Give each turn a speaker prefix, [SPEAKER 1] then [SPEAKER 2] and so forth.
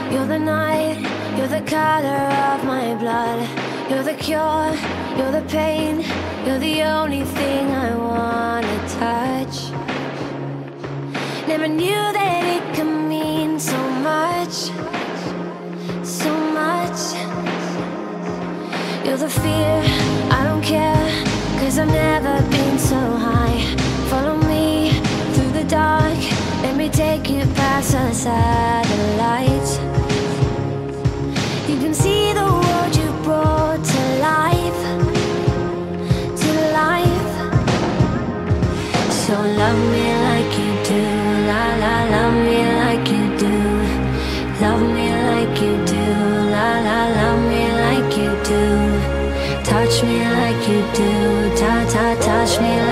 [SPEAKER 1] You're the night, you're the color of my blood. You're the cure, you're the pain. You're the only thing I wanna touch. Never knew that it could mean so much, so much. You're the fear, I don't care, 'cause I've never been so high. Follow me through the dark, let me take you past the satellites. You can see the world you brought to life, to life. So love me like you do, la la, love me like you do. Love me like you do, la la, love me like you do. Touch me like you do, ta ta, touch me